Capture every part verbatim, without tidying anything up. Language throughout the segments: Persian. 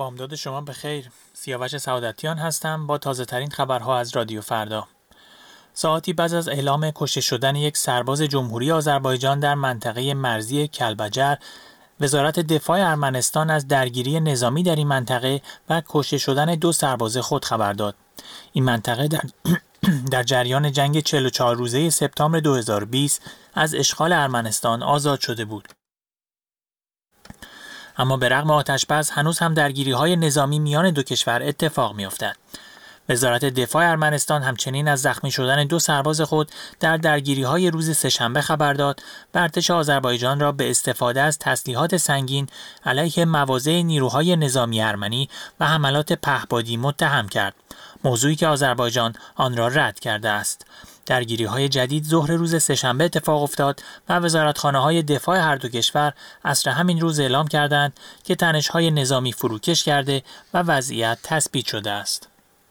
بامداد شما بخیر. سیاوش سعادتیان هستم با تازه ترین خبرها از رادیو فردا. ساعتی بعد از اعلام کشته شدن یک سرباز جمهوری آذربایجان در منطقه مرزی کلبجر، وزارت دفاع ارمنستان از درگیری نظامی در این منطقه و کشته شدن دو سرباز خود خبر داد. این منطقه در در جریان جنگ چهل و چهار روزه سپتامبر دو هزار و بیست از اشغال ارمنستان آزاد شده بود. اما به رغم آتش‌بس هنوز هم درگیری‌های نظامی میان دو کشور اتفاق می‌افتد. وزارت دفاع ارمنستان همچنین از زخمی شدن دو سرباز خود در درگیری‌های روز سه‌شنبه خبر داد و ارتش آذربایجان را به استفاده از تسلیحات سنگین علیه مواضع نیروهای نظامی ارمنی و حملات پهپادی متهم کرد، موضوعی که آذربایجان آن را رد کرده است. درگیری‌های جدید ظهر روز سه‌شنبه اتفاق افتاد و وزارتخانه‌های دفاع هر دو کشور عصر همین روز اعلام کردند که تنش‌های نظامی فروکش کرده و وضعیت تثبیت شده است.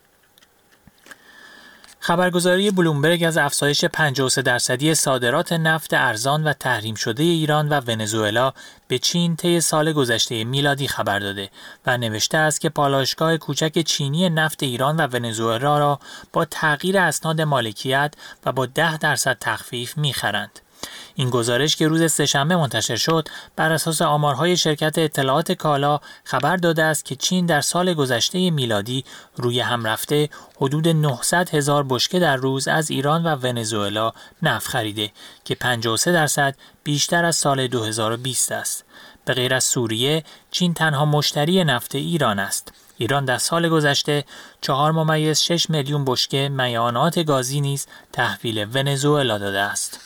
خبرگزاری بلومبرگ از افزایش پنجاه و سه درصدی صادرات نفت ارزان و تحریم شده ایران و ونزوئلا به چین طی سال گذشته میلادی خبر داده و نوشته است که پالایشگاه کوچک چینی نفت ایران و ونزوئلا را با تغییر اسناد مالکیت و با ده درصد تخفیف می‌خرند. این گزارش که روز سه‌شنبه منتشر شد بر اساس آمارهای شرکت اطلاعات کالا خبر داده است که چین در سال گذشته میلادی روی هم رفته حدود نهصد هزار بشکه در روز از ایران و ونزوئلا نفت خریده که پنجاه و سه درصد بیشتر از سال دو هزار و بیست است. به غیر از سوریه، چین تنها مشتری نفت ایران است. ایران در سال گذشته چهار ممیز شش میلیون بشکه میعانات گازی نیز تحویل ونزوئلا داده است.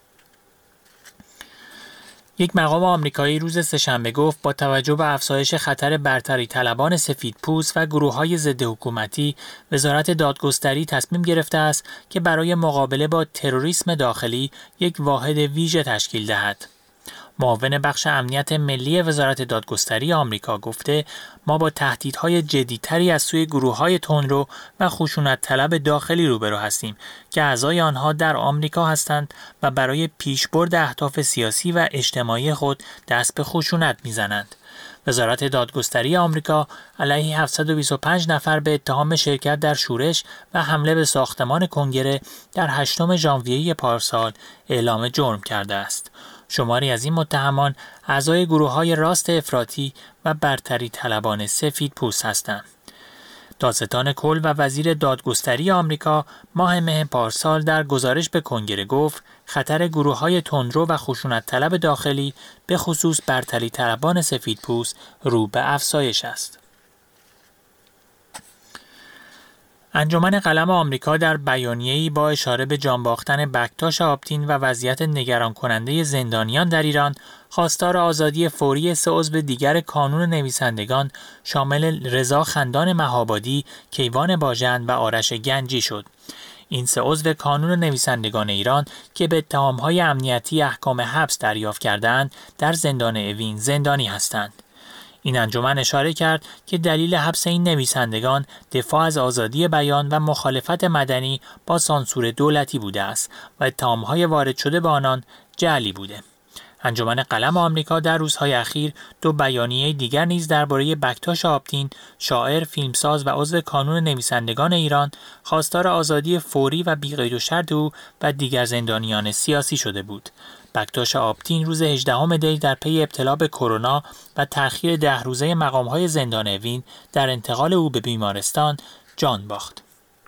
یک مقام آمریکایی روز سه‌شنبه گفت با توجه به افزایش خطر برتری طلبان سفیدپوست و گروه‌های ضد حکومتی، وزارت دادگستری تصمیم گرفته است که برای مقابله با تروریسم داخلی یک واحد ویژه تشکیل دهد. معاون بخش امنیت ملی وزارت دادگستری آمریکا گفته ما با تهدیدهای جدی‌تری از سوی گروه‌های تندرو و خشونت طلب داخلی روبرو هستیم که اعضای آنها در آمریکا هستند و برای پیشبرد اهداف سیاسی و اجتماعی خود دست به خشونت می‌زنند. وزارت دادگستری آمریکا علیه هفتصد و بیست و پنج نفر به اتهام شرکت در شورش و حمله به ساختمان کنگره در هشتم ژانویه پارسال اعلام جرم کرده است. شماری از این متهمان اعضای گروه‌های راست افراطی و برتری طلبان سفید پوست هستند. دادستان کل و وزیر دادگستری آمریکا ماه مه پارسال در گزارش به کنگره گفت خطر گروه‌های تندرو و خشونت طلب داخلی به خصوص برتری طلبان سفید پوست رو به افزایش است. انجمن قلم آمریکا در بیانیه‌ای با اشاره به جان باختن بکتاش آبتین و وضعیت نگران کننده زندانیان در ایران، خواستار آزادی فوری سه عضو دیگر کانون نویسندگان شامل رضا خندان مهابادی، کیوان باژن و آرش گنجی شد. این سه عضو کانون نویسندگان ایران که به اتهام‌های امنیتی احکام حبس دریافت کرده‌اند، در زندان اوین زندانی هستند. این انجمن اشاره کرد که دلیل حبس این نویسندگان دفاع از آزادی بیان و مخالفت مدنی با سانسور دولتی بوده است و اتهام‌های وارد شده به آنان جعلی بوده. انجمن قلم آمریکا در روزهای اخیر دو بیانیه دیگر نیز درباره بکتاش آبتین، شاعر، فیلمساز و عضو کانون نویسندگان ایران، خواستار آزادی فوری و بی‌قید و شرط او و دیگر زندانیان سیاسی شده بود. بکتاش آبتین روز هجدهم دی در پی ابتلا به کرونا و تأخیر ده روزه مقام‌های زندان اوین در انتقال او به بیمارستان جان باخت.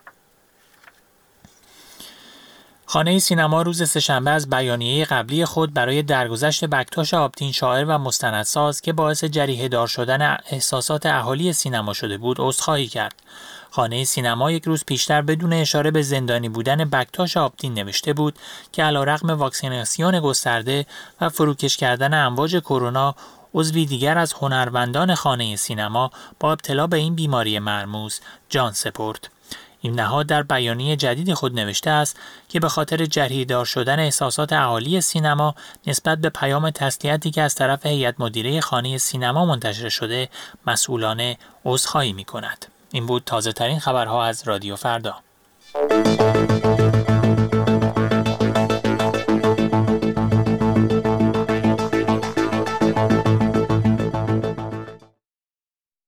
خانه سینما روز سه‌شنبه از بیانیه قبلی خود برای درگذشت بکتاش آبتین، شاعر و مستندساز که باعث جریحه دار شدن احساسات اهالی سینما شده بود، عذرخواهی کرد. خانه سینما یک روز پیشتر بدون اشاره به زندانی بودن بکتاش آبتین نوشته بود که علیرغم واکسیناسیون گسترده و فروکش کردن امواج کرونا، عضوی دیگر از هنرمندان خانه سینما با ابتلا به این بیماری مرموز جان سپرد. این نهاد در بیانیه جدید خود نوشته است که به خاطر جریحه دار شدن احساسات اهالی سینما نسبت به پیام تسلیتی که از طرف هیئت مدیره خانه سینما منتشر شده، مسئولانه عذرخواهی می‌کند. این بود تازه ترین خبرها از رادیو فردا.